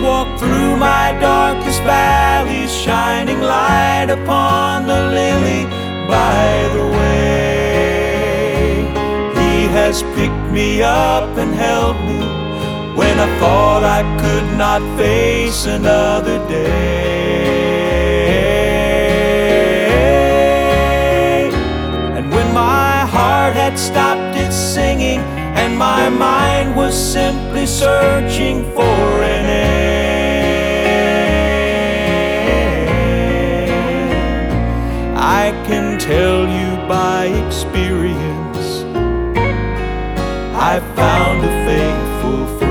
walked through my darkest valleys, shining light upon the lily by the way. He has picked me up and held me when I thought I could not face another day. And when my heart had stopped its singing and my mind was simply searching for an end, I can tell you by experience, I found a faithful friend.